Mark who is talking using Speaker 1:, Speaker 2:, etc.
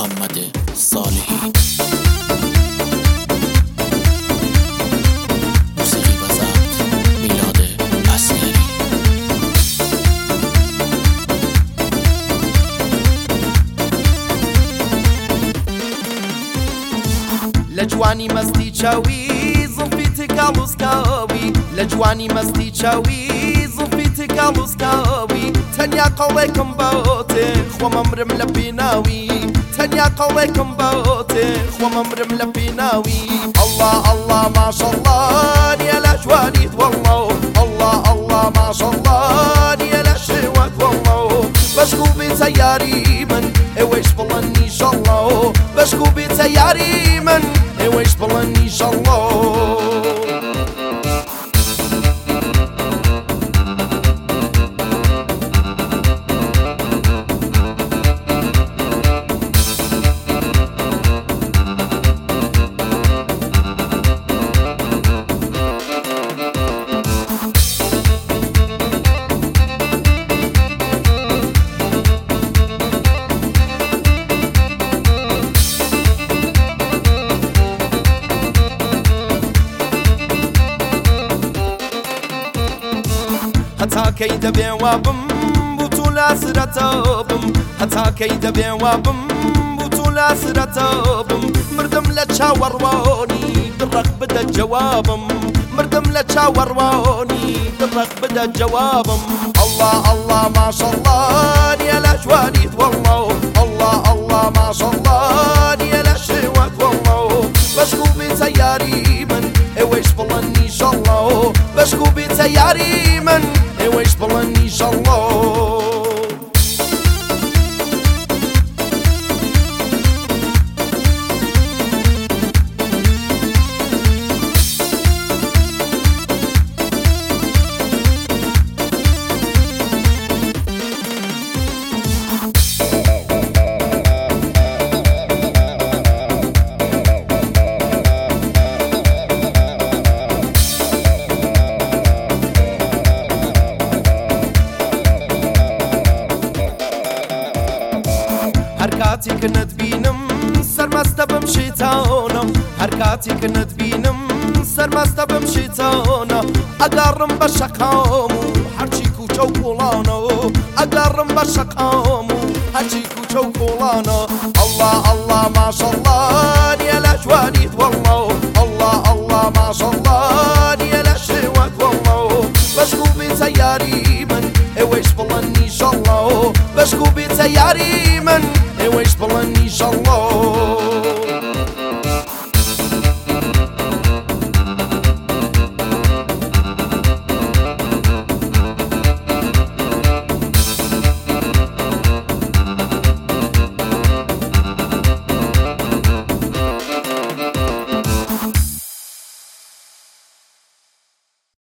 Speaker 1: محمد صالحی. موسیقی و ضبط میلاد عسکری.
Speaker 2: لجوانی مستی چاوی زلفی تکالوسکاوی لجوانی مستی چاوی زلفی تکالوسکاوی تەنیا قەڵێکم بۆتێ خۆ مەمرم لە پێناوی تەنیا قەڵێکم بۆتێ خۆ مەمرم لە پێناوی الله الله ماشەڵڵا نیە لە جوانیت وەڵڵە الله الله ماشەڵڵا نیە لە شێوەت وەڵڵە بەشک و بێتە یاری من ئێوەش بڵەن نیشەڵڵە بەشک و بێتە یاری من ئێوەش بڵەن نیشەڵڵە. هەتا کەی دەبێ وابم بوو تو لاسرەتە بم هەتا کەی دەبێ وابم بوو تو لاسرەتە بم مردم لە چاوەڕوانی دڕق بدە جوابم مردم لە چاوەڕوانی دڕق بدە جوابم الله الله ماشەڵڵا نیە لە جوانیت وەڵڵە الله الله ماشەڵڵا نیە لە شێوەت وەڵڵە بەشک و بێتە یاری من ئێوەش بڵەن نیشەڵڵە بەشک و بێتە یاری من ئێوەش بڵەن نیشەڵڵە. هەر کاتێک نەتبینم سەرمەستە بم شێتانە هەر کاتێک نەتبینم سەرمەستە بم شێتانە ئەگەڕم بە شەقام و هەرچی کوچە و کوڵانە ئەگەڕم بە شەقام و هەرچی کوچە و کوڵانە الله الله ماشەڵڵا نیە لە جوانیت وەڵڵە الله الله ماشەڵڵا نیە لە شێوەت وەڵڵە بەشک و بێتە یاری من ئێوەش بڵەن نیشەڵڵە بەشک و بێتە یاری من ئێوەش بڵەن نیشەڵڵە.